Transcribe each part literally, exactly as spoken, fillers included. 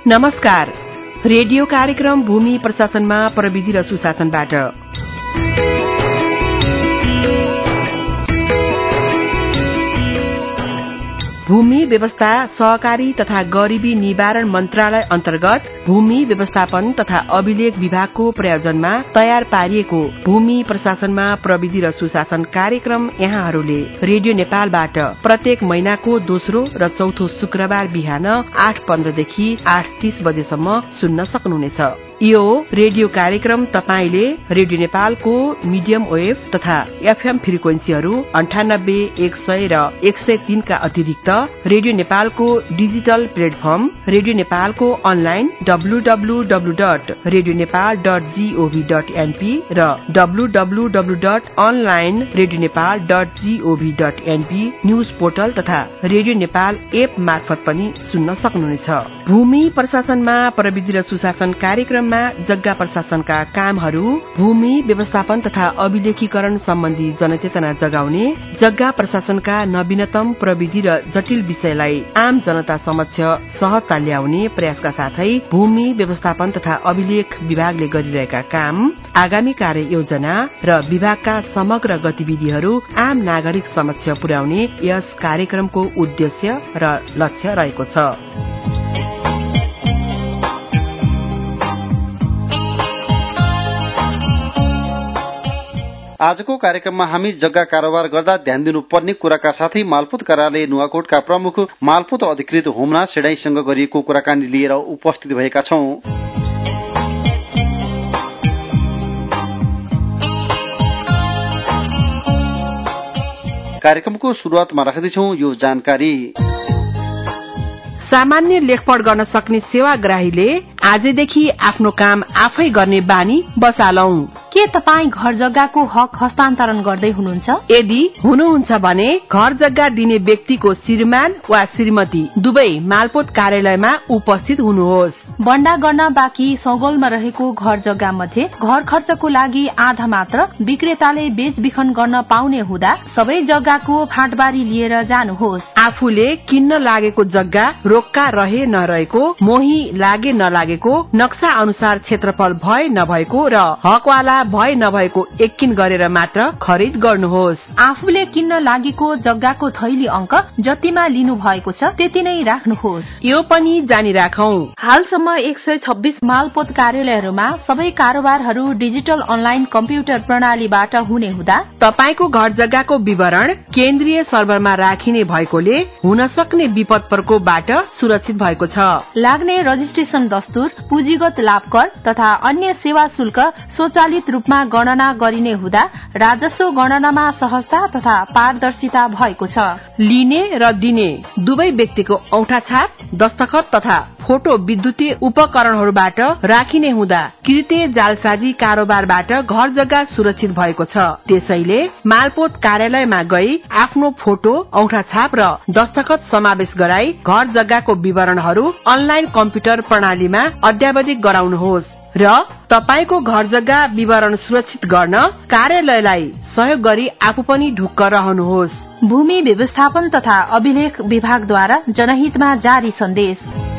नमस्कार। रेडियो कार्यक्रम भूमि प्रशासनमा प्रविधि र सुशासनबाट भूमि व्यवस्था सहकारी तथा गरीबी निवारण मन्त्रालय अन्तर्गत भूमि व्यवस्थापन तथा अभिलेख विभागको प्रायोजनमा तयार पारिएको भूमि प्रशासनमा प्रविधि र सुशासन कार्यक्रम यहाँहरूले रेडियो नेपालबाट प्रत्येक महिनाको दोस्रो र चौथो शुक्रबार बिहान आठ पन्ध्रदेखि आठ तीस बजेसम्म सुन्न सक्नुहुनेछ। यो रेडियो कार्यक्रम तपाईले रेडियो नेपालको मिडियम वेभ तथा एफएम फ्रिक्वेन्सीहरू अन्ठानब्बे एक सय र एक सय तीन का अतिरिक्त रेडियो नेपालको डिजिटल प्लेटफर्म रेडियो नेपालको online W W W dot radio Nepal dot GOV dot NP र W W W dot online radio Nepal dot GOV dot NP news portal तथा रेडियो नेपाल एप मार्फत पनि सुन्न सक्नुहुनेछ। भूमि प्रशासनमा प्रविधि र सुशासन कार्यक्रममा जग्गा प्रशासनका कामहरू, भूमि व्यवस्थापन तथा अभिलेखीकरण सम्बन्धी जनचेतना जगाउने, जग्गा प्रशासनका नवीनतम प्रविधि र जटिल विषयलाई आम जनता समक्ष सहजता ल्याउने प्रयासका साथै भूमि व्यवस्थापन तथा अभिलेख विभागले गरिरहेका काम, आगामी कार्य योजना र विभागका समग्र गतिविधिहरू आम नागरिक समक्ष पुर्याउने यस कार्यक्रमको उद्देश्य र लक्ष्य रहेको छ। आजको कार्यक्रममा हामी जग्गा कारोबार गर्दा ध्यान दिनुपर्ने कुराका साथै मालपोत कार्यालय नुवाकोटका प्रमुख मालपोत अधिकृत होमना सेडाईसँग गरिएको कुराकानी लिएर उपस्थित भएका छौं। कार्यक्रमको शुरूआतमा राख्दैछौं यो जानकारी। सामान्य लेखपढ गर्न सक्ने सेवाग्राहीले आजदेखि आफ्नो काम आफै गर्ने बानी बसालौं। के तपाईँ घर जग्गाको हक हस्तान्तरण गर्दै हुनुहुन्छ? यदि हुनुहुन्छ भने घर जग्गा दिने व्यक्तिको श्रीमान वा श्रीमती दुवै मालपोत कार्यालयमा उपस्थित हुनुहोस्। बन्डा गर्न बाँकी सौगोलमा रहेको घर जग्गा मध्ये घर खर्चको लागि आधा मात्र विक्रेताले बेचबिखन गर्न पाउने हुँदा सबै जग्गाको फाँटबारी लिएर जानुहोस्। आफूले किन्न लागेको जग्गा रोक्का रहे नरहेको, मोही लागे नलागेको, नक्सा अनुसार क्षेत्रफल भए नभएको र हकवाला भए नभएको यकिन गरेर मात्र खरिद गर्नुहोस्। आफूले किन्न लागेको जग्गाको थैली अंक जतिमा लिनु भएको छ त्यति नै राख्नुहोस्। यो पनि जानिराखौं, हालसम्म एक सय छब्बीस मालपोत कार्यालयहरूमा सबै कारोबारहरू डिजिटल अनलाइन कम्प्युटर प्रणालीबाट हुने हुँदा तपाईको घर जग्गाको विवरण केन्द्रीय सर्भरमा राखिने भएकोले हुन सक्ने विपद प्रकोपबाट सुरक्षित भएको छ। लाग्ने रजिस्ट्रेशन दस्तुर, पुँजीगत लाभ कर तथा अन्य सेवा शुल्क स्वचालित रूपमा गणना गरिने हुँदा राजस्व गणनामा सहजता तथा पारदर्शिता भएको छ। लिने र दिने दुवै व्यक्तिको औंठा छाप, दस्तखत तथा फोटो विद्युतीय उपकरणहरूबाट राखिने हुँदा कृत्य जालसाजी कारोबारबाट घर जग्गा सुरक्षित भएको छ। त्यसैले मालपोत कार्यालयमा गई आफ्नो फोटो, औंठा छाप र दस्तखत समावेश गराई घर जग्गाको विवरणहरू अनलाइन कम्प्युटर प्रणालीमा अद्यावधिक गराउनुहोस् र तपाईको घर जग्गा विवरण सुरक्षित गर्न कार्यालयलाई सहयोग गरी आफू पनि ढुक्क रहनुहोस्। भूमि व्यवस्थापन तथा अभिलेख विभागद्वारा जनहितमा जारी सन्देश।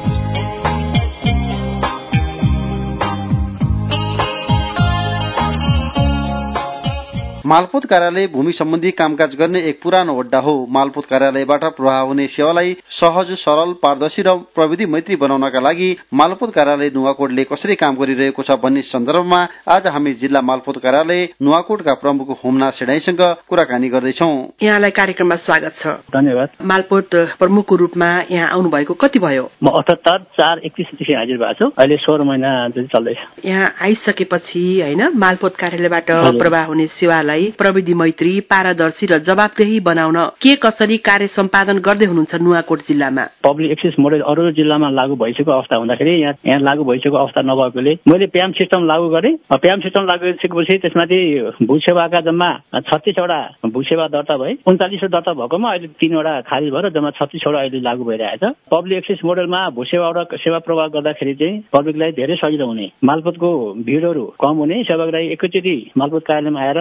मालपोत कार्यालय भूमि सम्बन्धी कामकाज गर्ने एक पुरानो अड्डा हो। मालपोत कार्यालयबाट प्रवाह हुने सेवालाई सहज, सरल, पारदर्शी र प्रविधि मैत्री बनाउनका लागि मालपोत कार्यालय नुवाकोटले कसरी काम गरिरहेको छ भन्ने सन्दर्भमा आज हामी जिल्ला मालपोत कार्यालय नुवाकोटका प्रमुख होमना सेडाईसँग कुराकानी गर्दैछौं। यहाँलाई कार्यक्रममा स्वागत छ। धन्यवाद। मालपोत प्रमुखको रूपमा यहाँ आउनु भएको कति भयो? म अठहत्तर चार एकतीसदेखि हाजिर भएको छु। अहिले सोह्र महिना चल्दैछ। यहाँ आइसकेपछि होइन मालपोत कार्यालयबाट प्रवाह हुने सेवालाई प्रविधि मैत्री, पारदर्शी र जवाबदेही बनाउन के कसरी कार्य सम्पादन गर्दै हुनुहुन्छ नुवाकोट जिल्लामा? पब्लिक एक्सेस मोडेल अरू जिल्लामा लागू भइसकेको अवस्था हुँदाखेरि यहाँ यहाँ लागू भइसकेको अवस्था नभएकोले मैले प्याम सिस्टम लागू गरेँ। प्याम सिस्टम लागू गरिसकेपछि त्यसमाथि भूसेवाका जम्मा छत्तीसवटा भूसेवा दर्ता भए, उन्चालिसवटा दर्ता भएकोमा अहिले तीनवटा खारिज भएर जम्मा छत्तीसवटा अहिले लागू भइरहेछ। पब्लिक एक्सेस मोडेलमा भूसेवा र सेवा प्रवाह गर्दाखेरि चाहिँ पब्लिकलाई धेरै सजिलो हुने, मालपोतको भिडहरू कम हुने, सेवाग्राही एकैचोटि मालपोत कार्यालयमा आएर जस्तै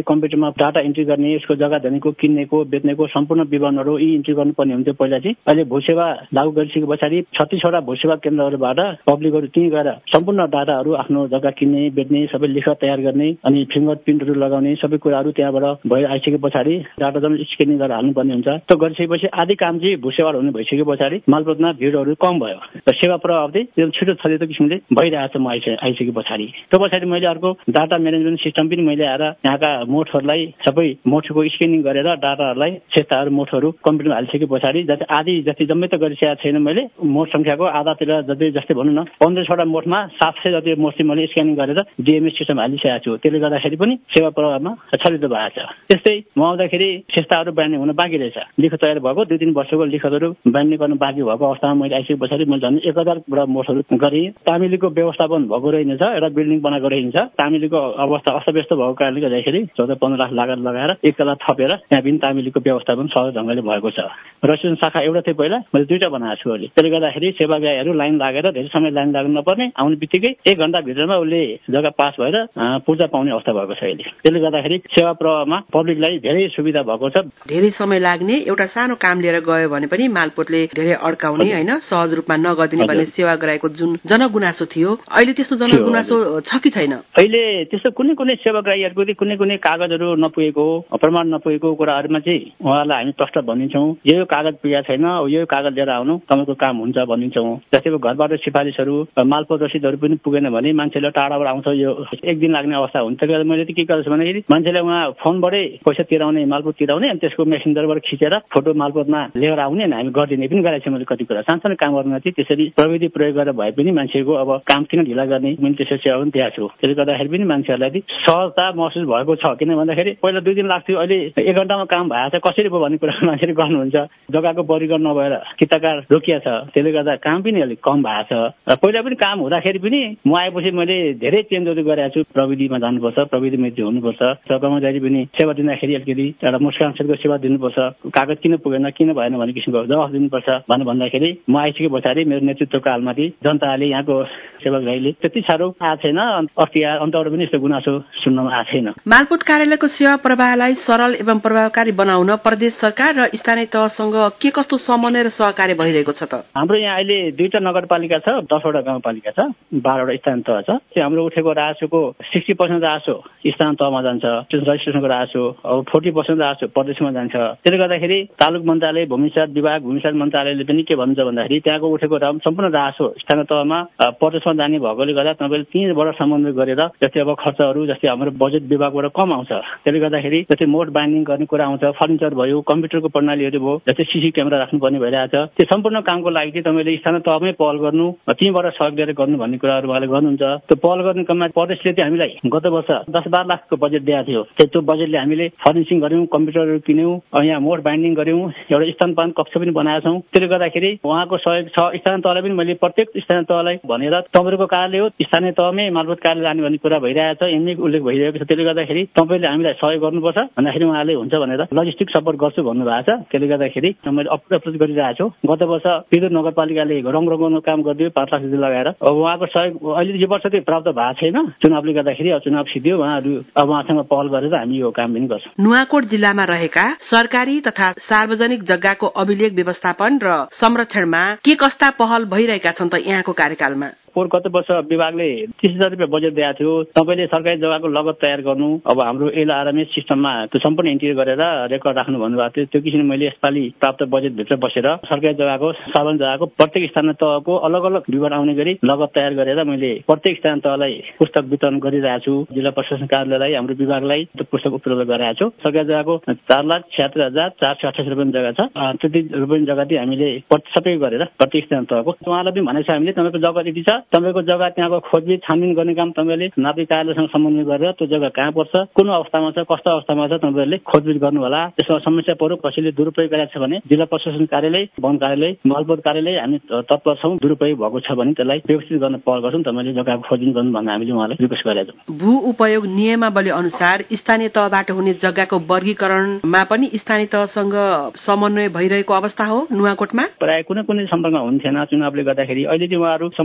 त्यो कम्प्युटरमा डाटा इन्ट्री गर्ने, यसको जग्गा धनीको किन्नेको बेच्नेको सम्पूर्ण विवरणहरू यी इन्ट्री गर्नुपर्ने हुन्थ्यो पहिला चाहिँ। अहिले भूसेवा लागू गरिसके पछाडि छत्तीसवटा भूसेवा केन्द्रहरूबाट पब्लिकहरू त्यहीँ गएर सम्पूर्ण डाटाहरू आफ्नो जग्गा किन्ने बेच्ने सबै लेखा तयार गर्ने अनि फिङ्गर प्रिन्टहरू लगाउने सबै कुराहरू त्यहाँबाट भएर आइसके पछाडि डाटा जम्मै स्क्यानिङ गरेर हाल्नुपर्ने हुन्छ। त्यो गरिसकेपछि आधी काम चाहिँ भूसेवा हुने भइसके पछाडि मालपोतमा भिडहरू कम भयो र सेवा प्रभाव चाहिँ छिटो छरितो किसिमले भइरहेछ म आइसके पछाडि। त्यो पछाडि मैले अर्को डाटा म्यानेजमेन्ट सिस्टम पनि मैले आएर यहाँका मोठहरूलाई सबै मोठको स्क्यानिङ गरेर डाटाहरूलाई सेताहरू मोठहरू कम्प्युटरमा हालिसके पछाडि जति आधी जति जम्मै त गरिसकेको छैन मैले। मोठ संख्याको आधातिर जति जस्तै भनौँ न पन्ध्र सौवटा मोठमा सात सय जति मोठ चाहिँ मैले स्क्यानिङ गरेर डिएमएस सिस्टम हालिसकेको छु। त्यसले गर्दाखेरि पनि सेवा प्रभावमा छरितो भएको छ। त्यस्तै म आउँदाखेरि सेस्ताहरू बाँड्ने हुन बाँकी रहेछ। लिखत तयार भएको दुई तिन वर्षको लिखतहरू बाँड्ने गर्नु बाँकी भएको अवस्थामा मैले आइसके पछाडि मैले झन् एक हजारवटा मोठहरू गरेँ। तामिलीको व्यवस्थापन भएको रहेछ, एउटा बिल्डिङ बनाएको रहेछ। तामिलीको अवस्था अस्तव्यस्त भएको कारणले गर्दाखेरि चौध पन्ध्र लाख लागत लगाएर एक तला थपेर त्यहाँ पनि तामिलीको व्यवस्थापन सहज ढङ्गले भएको छ। रेस्टुरेन्ट शाखा एउटा थियो पहिला, मैले दुईवटा बनाएको छु अहिले। त्यसले गर्दाखेरि सेवाग्राहीहरू लाइन लागेर धेरै समय लाइन लाग्नु नपर्ने, आउने बित्तिकै एक घन्टाभित्रमा उसले जग्गा पास भएर पूर्जा पाउने अवस्था भएको छ अहिले। त्यसले गर्दाखेरि सेवा प्रवाहमा पब्लिकलाई धेरै सुविधा भएको छ। धेरै समय लाग्ने एउटा सानो काम लिएर गयो भने पनि मालपोतले धेरै अड्काउने होइन, सहज रूपमा नगदिने भन्ने सेवाग्राहीको जुन जनगुनासो थियो, अहिले त्यस्तो जनगुनासो छ कि छैन? अहिले त्यस्तो कुनै कुनै सेवाग्राहीहरूको कुनै कुनै कागजहरू नपुगेको प्रमाण नपुगेको कुराहरूमा चाहिँ उहाँहरूलाई हामी प्रष्ट भनिन्छौँ, यो कागज पुगेको छैन, यो कागज लिएर आउनु तपाईँको काम हुन्छ भनिन्छौँ। जस्तै घरबाट सिफारिसहरू मालपोत रसिदहरू पनि पुगेन भने मान्छेले टाढाबाट आउँछ, यो एक दिन लाग्ने अवस्था हुन्छ। त्यसले मैले चाहिँ के गर्छु भन्दाखेरि मान्छेले उहाँ फोनबाटै पैसा तिराउने मालपोत तिराउने अनि त्यसको मेसेन्जरबाट खिचेर फोटो मालपोतमा लिएर आउने अनि हामी गरिदिने पनि गरेको छु मैले। कति कुरा सानसानो काम गर्न चाहिँ त्यसरी प्रविधि प्रयोग गरेर भए पनि मान्छेको अब काम किन ढिला गर्ने मैले त्यसरी सेवा पनि दिएको छु। त्यसले गर्दाखेरि पनि मान्छेहरूलाई सहजता महसुस भएको छ। किन भन्दाखेरि पहिला दुई दिन लाग्थ्यो, अहिले एक घन्टामा काम भएको छ। कसरी भयो भन्ने कुरा मान्छेले गर्नुहुन्छ। जग्गाको वर्गीकरण नभएर किताकार रोकिया छ, त्यसले गर्दा काम पनि अलिक कम भएको छ। र पहिला पनि काम हुँदाखेरि पनि म आएपछि मैले धेरै चेन्जहरू गरेको छु। प्रविधिमा जानुपर्छ, प्रविधि मित्र हुनुपर्छ, कर्मचारी पनि सेवा दिँदाखेरि अलिकति एउटा मुस्कानसहितको सेवा दिनुपर्छ। कागज किन पुगेन किन भएन भन्ने किसिमको जवाफ दिनुपर्छ भनेर भन्दाखेरि म आइसके पछाडि मेरो नेतृत्वको हालमाथि जनताले यहाँको सेवाग्राहीले त्यति साह्रो आएको छैन। अस्ति अन्तबाट पनि यस्तो गुनासो सुन्नमा आएको छैन। मालपोत कार्यालयको सेवा प्रवाहलाई सरल एवं प्रभावकारी बनाउन प्रदेश सरकार र स्थानीय तहसँग के कस्तो समन्वय र सहकार्य भइरहेको छ त? हाम्रो यहाँ अहिले दुईटा नगरपालिका छ, दसवटा गाउँपालिका छ, बाह्रवटा स्थानीय तह छ। त्यो हाम्रो उठेको राजस्वको सिक्सटी पर्सेन्ट राजस्व स्थानीय तहमा जान्छ, रजिस्ट्रेसनको राजस्व अब फोर्टी पर्सेन्ट राजस्व प्रदेशमा जान्छ। त्यसले गर्दाखेरि तालुक मन्त्रालय, भूमिसात विभाग, भूमिसात मन्त्रालयले पनि के भन्छ भन्दाखेरि त्यहाँको उठेको सम्पूर्ण राजस्व स्थानीय तहमा प्रदेशमा जाने भएकोले गर्दा तपाईँले तीनबाट समन्वय गरेर जस्तै अब खर्चहरू जस्तै हाम्रो बजेट विभागबाट कम आउँछ। त्यसले गर्दाखेरि जस्तै मोड बाइन्डिङ गर्ने कुरा आउँछ, फर्निचर भयो, कम्प्युटरको प्रणालीहरू भयो, जस्तै सिसी क्यामेरा राख्नुपर्ने भइरहेछ। त्यो सम्पूर्ण कामको लागि चाहिँ तपाईँले स्थानीय तहमै पहल गर्नु, तीबाट सहयोग दिएर गर्नु भन्ने कुराहरू उहाँले गर्नुहुन्छ। त्यो पहल गर्ने क्रममा प्रदेशले चाहिँ हामीलाई गत वर्ष दस बाह्र लाखको बजेट दिएको थियो। त्यो बजेटले हामीले फर्निसिङ गर्यौँ, कम्प्युटरहरू किन्यौँ, यहाँ मोड बाइन्डिङ गर्यौँ, एउटा स्तनपान कक्ष पनि बनाएका छौँ। त्यसले गर्दाखेरि उहाँको सहयोग छ। स्थानीय तहलाई पनि मैले प्रत्येक स्थानीय तहलाई भनेर तपाईँको कार्यालय हो, स्थानीय तहमै मालपोत कार्यालय लाने भन्ने कुरा भइरहेछ, यिनै उल्लेख भइरहेको छ। त्यसले गर्दाखेरि तपाईँले हामीलाई सहयोग गर्नुपर्छ भन्दाखेरि उहाँले हुन्छ भनेर लजिस्टिक सपोर्ट गर्छु भन्नुभएको छ। त्यसले गर्दाखेरि मैले अप्रोच गरिरहेको छु। गत वर्ष विद्युत नगरपालिकाले रङ रङ्गाउनु काम गरिदियो पाँच लाख रुपियाँ लगाएर। अब उहाँको सहयोग अहिले यो वर्ष चाहिँ प्राप्त भएको छैन, चुनावले गर्दाखेरि अब चुनाव सिद्धियो, उहाँहरू अब उहाँसँग पहल गरेर हामी यो काम पनि गर्छौँ। नुवाकोट जिल्लामा रहेका सरकारी तथा सार्वजनिक जग्गाको अभिलेख व्यवस्थापन र संरक्षणमा के कस्ता पहल भइरहेका छन् त यहाँको कार्यकालमा? पोहोर गत वर्ष विभागले तीस हजार रुपियाँ बजेट दिएको थियो। तपाईँले सरकारी जग्गाको लगत तयार गर्नु, अब हाम्रो एलआरएमएस सिस्टममा त्यो सम्पूर्ण इन्ट्री गरेर रेकर्ड राख्नु भन्नुभएको थियो। त्यो किसिमले मैले यसपालि प्राप्त बजेटभित्र बसेर सरकारी जग्गाको सार्वजनिक जग्गाको प्रत्येक स्थानीय तहको अलग अलग विवरण आउने गरी लगत तयार गरेर मैले प्रत्येक स्थानीय तहलाई पुस्तक वितरण गरिरहेको छु। जिल्ला प्रशासन कार्यालयलाई, हाम्रो विभागलाई त्यो पुस्तक उपलब्ध गराएको छु। सरकारी जग्गाको चार लाख छ्यात्तर हजार चार सय अठाइस रुपियाँ जग्गा छ। त्यति रुपियाँ जग्गा चाहिँ हामीले सबै गरेर प्रत्येक स्थानीय तहको उहाँलाई पनि भनेको छ हामीले तपाईँको जग्गा यति छ, तपाईँको जग्गा त्यहाँको खोजी छानबिन गर्ने काम तपाईँले नागरिक कार्यालयसँग समन्वय गरेर त्यो जग्गा कहाँ पर्छ, कुन अवस्थामा छ, कस्तो अवस्थामा छ तपाईँहरूले खोजबिन गर्नु होला। त्यसमा समस्या पऱ्यो, कसैले दुरुपयोग गरेको छ भने जिल्ला प्रशासन कार्यालय, वन कार्यालय, मालपोत कार्यालय हामी तत्पर छौँ। दुरुपयोग भएको छ भने त्यसलाई व्यवस्थित गर्न पहल गर्छौँ। तपाईँले जग्गाको खोजबिन गर्नु भन्दा हामीले उहाँलाई रिक्वेस्ट गरेका छौँ। भू उपयोग नियमावली अनुसार स्थानीय तहबाट हुने जग्गाको वर्गीकरणमा पनि स्थानीय तहसँग समन्वय भइरहेको अवस्था हो नुवाकोटमा? प्राय कुनै कुनै सम्पर्कमा हुन्थेन चुनावले गर्दाखेरि। अहिले चाहिँ उहाँहरू सम्पर्कमै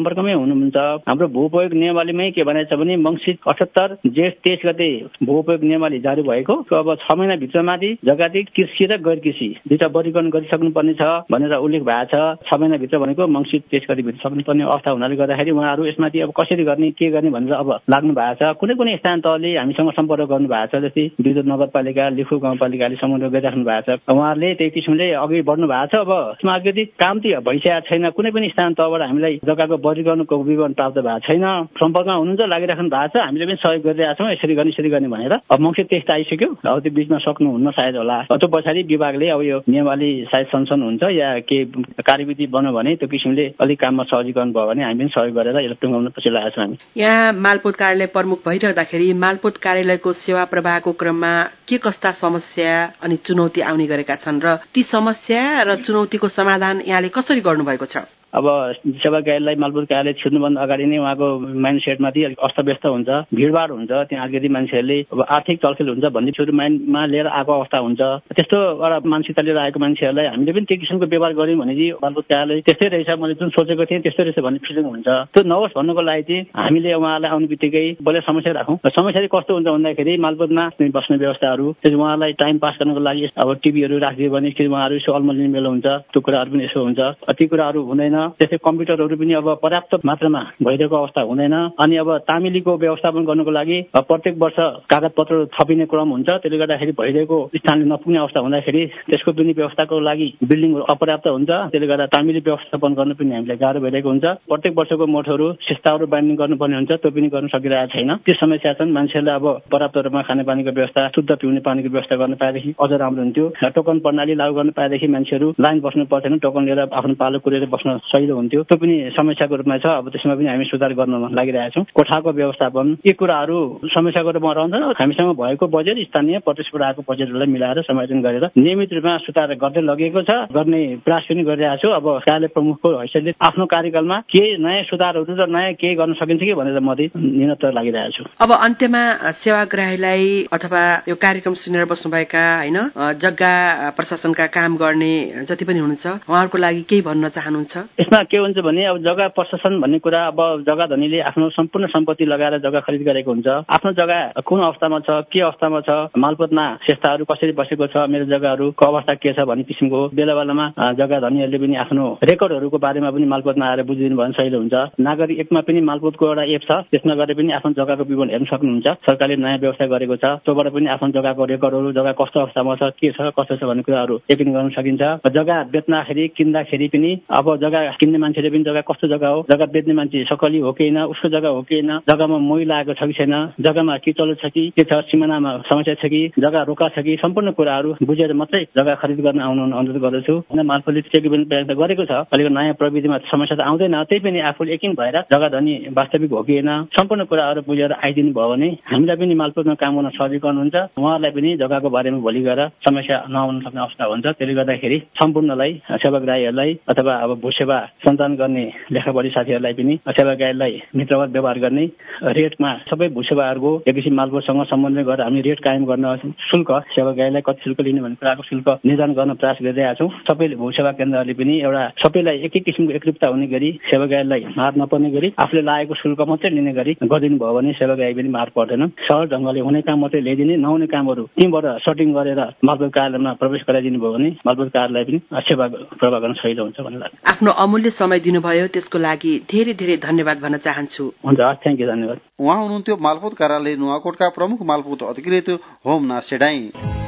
हुनुहुन्छ। हाम्रो भूउपयोग नियमावलीमै के भनेको छ भने मङ्सिर अठहत्तर जेठ तेइस गते भूउपयोग नियमावली जारी भएको। अब छ महिनाभित्रमाथि जग्गाती कृषि र गैर कृषि दुईटा वर्गीकरण गरिसक्नुपर्ने छ भनेर उल्लेख भएको छ। छ महिनाभित्र भनेको मङ्सिर तेइस गतिभित्र सक्नुपर्ने अवस्था हुनाले गर्दाखेरि उहाँहरू यसमाथि अब कसरी गर्ने के गर्ने भनेर अब लाग्नु भएको छ। कुनै कुनै स्थान तहले हामीसँग सम्पर्क गर्नु भएको छ, जस्तै विद्युत नगरपालिका, लिखु गाउँपालिकाले सम्पर्क गरिराख्नु भएको छ। उहाँहरूले त्यही किसिमले अघि बढ्नु भएको छ। अब यसमा अलिकति काम त भइसकेको छैन। कुनै पनि स्थान तहबाट हामीलाई जग्गाको वर्गीकरणको विवरण प्राप्त भएको छैन। सम्पर्कमा हुनुहुन्छ, लागिराख्नु भएको छ, हामीले पनि सहयोग गरिरहेका छौँ, यसरी गर्ने यसरी गर्ने भनेर। अब मङ्सिर तेइस आइसक्यो, अब त्यो बिचमा सक्नुहुन्न सायद होला। त्यो पछाडि विभागले अब यो नियमावली सायद सञ्चालन हुन्छ या के कार्यविधि बन्यो भने त्यो किसिमले अलिक काममा सहजीकरण भयो भने हामी पनि सहयोग गरेर यसलाई टुङ्गाउन पछि लागेका छौँ। हामी यहाँ मालपोत कार्यालय प्रमुख भइरहँदाखेरि मालपोत कार्यालयको सेवा प्रवाहको क्रममा के कस्ता समस्या अनि चुनौती आउने गरेका छन् र ती समस्या र चुनौतीको समाधान यहाँले कसरी गर्नुभएको छ? अब सेवा कार्यालय मालपोत कार्यालय छिर्नुभन्दा अगाडि नै उहाँको माइन्ड सेटमाथि अलिक अस्तव्यस्त हुन्छ, भिडभाड हुन्छ। त्यहाँ अलिकति मान्छेहरूले अब आर्थिक चलखेल हुन्छ भन्ने छुट माइन्डमा लिएर आएको अवस्था हुन्छ। त्यस्तो एउटा मानसिकता लिएर आएको मान्छेहरूलाई हामीले पनि त्यो किसिमको व्यवहार गऱ्यौँ भने चाहिँ मालपोत कार्यालय त्यस्तै रहेछ, मैले जुन सोचेको थिएँ त्यस्तै रहेछ भन्ने फिलिङ हुन्छ। त्यो नहोस् भन्नुको लागि चाहिँ हामीले उहाँहरूलाई आउने बित्तिकै बल्ल समस्या राखौँ। समस्या चाहिँ कस्तो हुन्छ भन्दाखेरि मालपोतमा बस्ने व्यवस्थाहरू, त्यसपछि उहाँलाई टाइम पास गर्नको लागि अब टिभीहरू राखिदियो भने कि उहाँहरू यसो अल्मलिने बेला हुन्छ, त्यो कुराहरू पनि यसो हुन्छ। ती कुराहरू हुँदैन। त्यस्तै कम्प्युटरहरू पनि अब पर्याप्त मात्रामा भइरहेको अवस्था हुँदैन। अनि अब तामिलीको व्यवस्थापन गर्नुको लागि प्रत्येक वर्ष कागजपत्र थपिने क्रम हुन्छ। त्यसले गर्दाखेरि भइरहेको स्थानले नपुग्ने अवस्था हुँदाखेरि त्यसको पनि व्यवस्थाको लागि बिल्डिङहरू अपर्याप्त हुन्छ। त्यसले गर्दा तामिली व्यवस्थापन गर्न पनि हामीलाई गाह्रो भइरहेको हुन्छ। प्रत्येक वर्षको मोठहरू सिस्ताहरू बाइन्डिङ गर्नुपर्ने हुन्छ, त्यो पनि गर्न सकिरहेको छैन। त्यो समस्या छन्। मान्छेहरूले अब पर्याप्त रूपमा खानेपानीको व्यवस्था, शुद्ध पिउने पानीको व्यवस्था गर्न पाएदेखि अझ राम्रो हुन्थ्यो। टोकन प्रणाली लागू गर्न पाएदेखि मान्छेहरू लाइन बस्नु पर्थेन, टोकन लिएर आफ्नो पालो कुरेर बस्न सजिलो हुन्थ्यो। त्यो पनि समस्याको रूपमा छ। अब त्यसमा पनि हामी सुधार गर्न लागिरहेका छौँ। कोठाको व्यवस्थापन, यी कुराहरू समस्याको रूपमा रहन्छन्। हामीसँग भएको बजेट स्थानीय प्रदेशबाट आएको बजेटहरूलाई मिलाएर समायोजन गरेर नियमित रूपमा सुधार गर्दै लगेको छ, गर्ने प्रयास पनि गरिरहेको छु। अब कार्यालय प्रमुखको हैसियतले आफ्नो कार्यकालमा के नयाँ सुधारहरू र नयाँ के गर्न सकिन्छ कि भनेर म निरन्तर लागिरहेको छु। अब अन्त्यमा सेवाग्राहीलाई अथवा यो कार्यक्रम सुनेर बस्नुभएका होइन जग्गा प्रशासनका काम गर्ने जति पनि हुनुहुन्छ उहाँहरूको लागि केही भन्न चाहनुहुन्छ? यसमा के हुन्छ भने अब जग्गा प्रशासन भन्ने कुरा, अब जग्गा धनीले आफ्नो सम्पूर्ण सम्पत्ति लगाएर जग्गा खरिद गरेको हुन्छ। आफ्नो जग्गा कुन अवस्थामा छ, के अवस्थामा छ, मालपोतमा संस्थाहरू कसरी बसेको छ, मेरो जग्गाहरूको अवस्था के छ भन्ने किसिमको बेला बेलामा जग्गा धनीहरूले पनि आफ्नो रेकर्डहरूको बारेमा पनि मालपोतमा आएर बुझिदिनु भने सजिलो हुन्छ। नागरिक एकमा पनि मालपोतको एउटा एप छ, त्यसमा गएर पनि आफ्नो जग्गाको विवरण हेर्न सक्नुहुन्छ। सरकारले नयाँ व्यवस्था गरेको छ, त्योबाट पनि आफ्नो जग्गाको रेकर्डहरू, जग्गा कस्तो अवस्थामा छ, के छ, कस्तो छ भन्ने कुराहरू चेकिङ गर्न सकिन्छ। जग्गा बेच्दाखेरि किन्दाखेरि पनि अब जग्गा किन्ने मान्छेले पनि जग्गा कस्तो जग्गा हो, जग्गा बेच्ने मान्छे सकली हो कि होइन, उसको जग्गा हो कि होइन, जग्गामा मैला आएको छ कि छैन, जग्गामा किचलो छ कि के छ, सिमानामा समस्या छ कि, जग्गा रोका छ कि, सम्पूर्ण कुराहरू बुझेर मात्रै जग्गा खरिद गर्न आउनु अनुरोध गर्दछु। मालपोतले चेक पनि प्रयास गरेको छ। अलिक नयाँ प्रविधिमा समस्या त आउँदैन, त्यही पनि आफूले यकिन भएर जग्गा धनी वास्तविक हो कि होइन, सम्पूर्ण कुराहरू बुझेर आइदिनु भयो भने हामीलाई पनि मालपोतमा काम गर्न सजिलो हुन्छ। उहाँहरूलाई पनि जग्गाको बारेमा भोलि गएर समस्या नआउन सक्ने अवस्था हुन्छ। त्यसले गर्दाखेरि सम्पूर्णलाई, सेवाग्राहीहरूलाई अथवा अब भूसेवा सञ्चालन गर्ने लेखापढी साथीहरूलाई पनि सेवाग्राहीलाई मित्रवत व्यवहार गर्ने, रेटमा सबै भूसेवाहरूको एक किसिम मालपोतसँग सम्बन्ध गरेर हामी रेट कायम गर्न, शुल्क सेवाग्राहीलाई कति शुल्क लिने भन्ने कुराको शुल्क निर्धारण गर्न प्रयास गरिरहेका छौँ। सबै भूसेवा केन्द्रहरूले पनि एउटा सबैलाई एक एक किसिमको एकरूपता हुने गरी, सेवाग्राहीलाई मार नपर्ने गरी आफूले लागेको शुल्क मात्रै लिने गरी गरिदिनु भयो भने सेवाग्राही पनि मार पर्दैन। सरल ढङ्गले हुने काम मात्रै ल्याइदिने, नहुने कामहरू टीमबाट सटिङ गरेर मालपोत कार्यालयमा प्रवेश गराइदिनु भयो भने मालपोत कार्यालय पनि सेवा प्रवाह गर्न सजिलो हुन्छ भन्ने लाग्छ। आफ्नो अमूल्य समय दिनुभयो त्यसको लागि धेरै धेरै धन्यवाद भन्न चाहन्छु। हुन्छ, थ्याङ्क यू, धन्यवाद। उहाँ हुनुहुन्थ्यो मालपोत कार्यालय नुवाकोटका प्रमुख मालपोत अधिकृत होमनाथ सेडाई।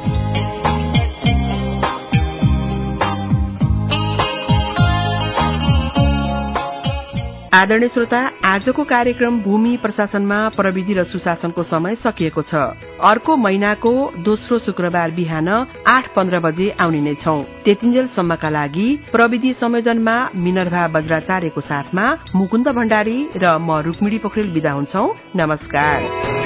आदरणीय श्रोता, आजको कार्यक्रम भूमि प्रशासनमा प्रविधि र सुशासनको समय सकिएको छ। अर्को महिनाको दोस्रो शुक्रबार बिहान आठ पन्ध्र बजे आउने नै छौं। त्यतिन्जेलसम्मका लागि प्रविधि संयोजनमा मिनर्भा बज्राचार्यको साथमा मुकुन्द भण्डारी र म रुक्मिणी पोखरेल बिदा हुन्छौं। नमस्कार।